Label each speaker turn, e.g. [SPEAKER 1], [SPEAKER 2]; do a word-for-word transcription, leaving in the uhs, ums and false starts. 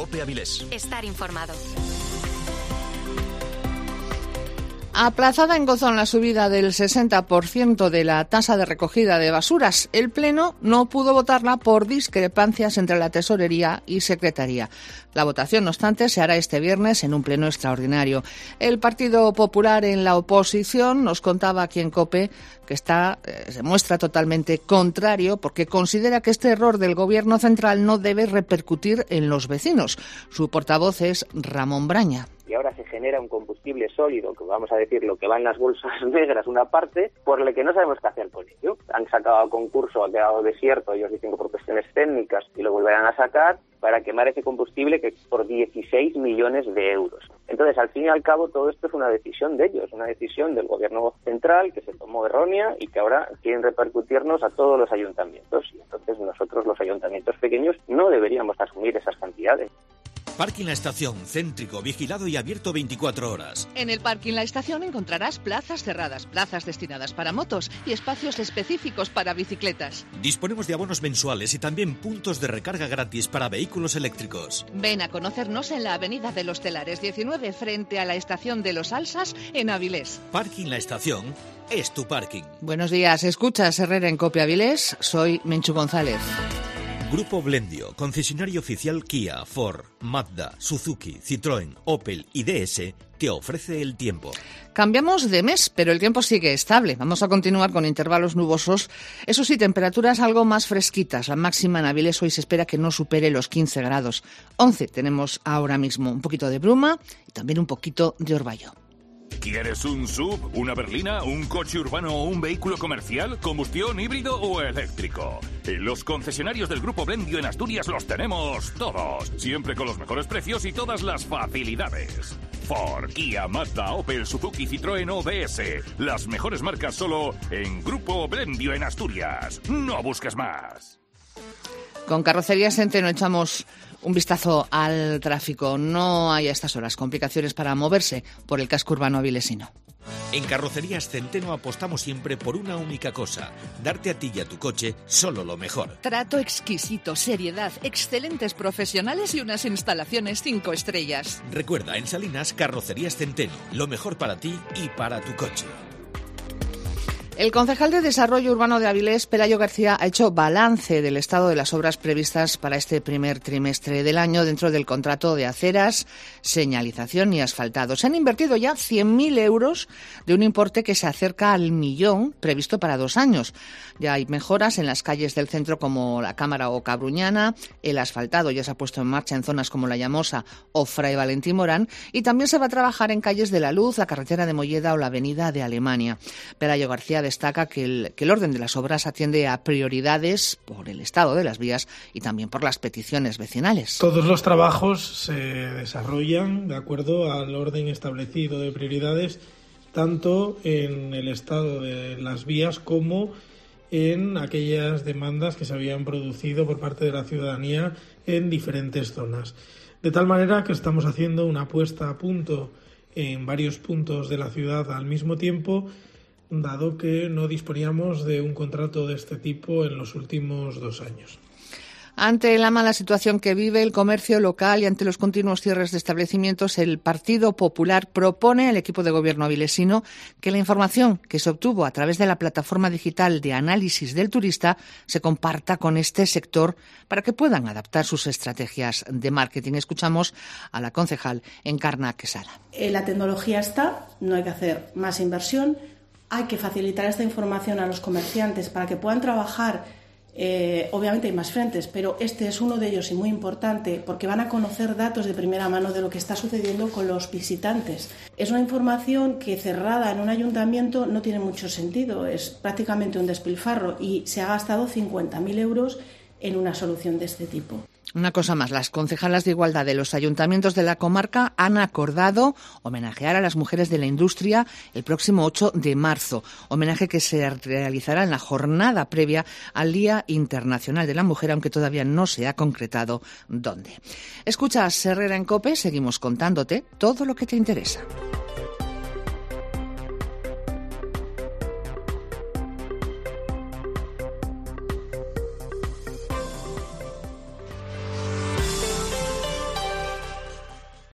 [SPEAKER 1] COPE Avilés.
[SPEAKER 2] Estar informado.
[SPEAKER 3] Aplazada en Gozón la subida del sesenta por ciento de la tasa de recogida de basuras, el Pleno no pudo votarla por discrepancias entre la Tesorería y Secretaría. La votación, no obstante, se hará este viernes en un pleno extraordinario. El Partido Popular en la oposición nos contaba aquí en COPE que está, eh, se muestra totalmente contrario porque considera que este error del Gobierno central no debe repercutir en los vecinos. Su portavoz es Ramón Braña.
[SPEAKER 4] Y ahora se genera un combustible sólido, que vamos a decir lo que va en las bolsas negras una parte, por lo que no sabemos qué hacer con ello. Han sacado a concurso, ha quedado desierto, ellos dicen que por cuestiones técnicas, y lo volverán a sacar para quemar ese combustible que por dieciséis millones de euros. Entonces, al fin y al cabo, todo esto es una decisión de ellos, una decisión del Gobierno central que se tomó errónea y que ahora quieren repercutirnos a todos los ayuntamientos. Y entonces nosotros, los ayuntamientos pequeños, no deberíamos asumir esas cantidades.
[SPEAKER 1] Parking La Estación, céntrico, vigilado y abierto veinticuatro horas.
[SPEAKER 5] En el Parking La Estación encontrarás plazas cerradas, plazas destinadas para motos y espacios específicos para bicicletas.
[SPEAKER 1] Disponemos de abonos mensuales y también puntos de recarga gratis para vehículos eléctricos.
[SPEAKER 5] Ven a conocernos en la Avenida de los Telares diecinueve, frente a la Estación de los Alsas, en Avilés.
[SPEAKER 1] Parking La Estación es tu parking.
[SPEAKER 3] Buenos días, escuchas Herrera en COPE Avilés, soy Menchu González.
[SPEAKER 1] Grupo Blendio, concesionario oficial Kia, Ford, Mazda, Suzuki, Citroën, Opel y D S, te ofrece el tiempo.
[SPEAKER 3] Cambiamos de mes, pero el tiempo sigue estable. Vamos a continuar con intervalos nubosos. Eso sí, temperaturas algo más fresquitas. La máxima en Avilés hoy se espera que no supere los quince grados. once tenemos ahora mismo. Un poquito de bruma y también un poquito de orvallo.
[SPEAKER 6] ¿Quieres un S U V, una berlina, un coche urbano o un vehículo comercial, combustión, híbrido o eléctrico? En los concesionarios del Grupo Blendio en Asturias los tenemos todos, siempre con los mejores precios y todas las facilidades. Ford, Kia, Mazda, Opel, Suzuki, Citroën o D S. Las mejores marcas solo en Grupo Blendio en Asturias. No busques más.
[SPEAKER 3] Con Carrocerías Centeno echamos un vistazo al tráfico. No hay a estas horas complicaciones para moverse por el casco urbano avilesino.
[SPEAKER 1] En Carrocerías Centeno apostamos siempre por una única cosa: darte a ti y a tu coche solo lo mejor.
[SPEAKER 5] Trato exquisito, seriedad, excelentes profesionales y unas instalaciones cinco estrellas.
[SPEAKER 1] Recuerda, en Salinas, Carrocerías Centeno, lo mejor para ti y para tu coche.
[SPEAKER 3] El concejal de Desarrollo Urbano de Avilés, Pelayo García, ha hecho balance del estado de las obras previstas para este primer trimestre del año dentro del contrato de aceras, señalización y asfaltado. Se han invertido ya cien mil euros de un importe que se acerca al millón previsto para dos años. Ya hay mejoras en las calles del centro como la Cámara o Cabruñana, el asfaltado ya se ha puesto en marcha en zonas como La Llamosa o Fray Valentín Morán y también se va a trabajar en calles de La Luz, la carretera de Molleda o la avenida de Alemania. Pelayo García destaca que el, que el orden de las obras atiende a prioridades por el estado de las vías y también por las peticiones vecinales.
[SPEAKER 7] Todos los trabajos se desarrollan de acuerdo al orden establecido de prioridades, tanto en el estado de las vías como en aquellas demandas que se habían producido por parte de la ciudadanía en diferentes zonas. De tal manera que estamos haciendo una puesta a punto en varios puntos de la ciudad al mismo tiempo, dado que no disponíamos de un contrato de este tipo en los últimos dos años.
[SPEAKER 3] Ante la mala situación que vive el comercio local y ante los continuos cierres de establecimientos, el Partido Popular propone al equipo de gobierno avilesino que la información que se obtuvo a través de la plataforma digital de análisis del turista se comparta con este sector para que puedan adaptar sus estrategias de marketing. Escuchamos a la concejal Encarna Quesada.
[SPEAKER 8] Eh, la tecnología está, no hay que hacer más inversión. Hay que facilitar esta información a los comerciantes para que puedan trabajar. Eh, obviamente hay más frentes, pero este es uno de ellos y muy importante porque van a conocer datos de primera mano de lo que está sucediendo con los visitantes. Es una información que cerrada en un ayuntamiento no tiene mucho sentido, es prácticamente un despilfarro y se ha gastado cincuenta mil euros en una solución de este tipo.
[SPEAKER 3] Una cosa más, las concejalas de igualdad de los ayuntamientos de la comarca han acordado homenajear a las mujeres de la industria el próximo ocho de marzo, homenaje que se realizará en la jornada previa al Día Internacional de la Mujer, aunque todavía no se ha concretado dónde. Escuchas Herrera en COPE, seguimos contándote todo lo que te interesa.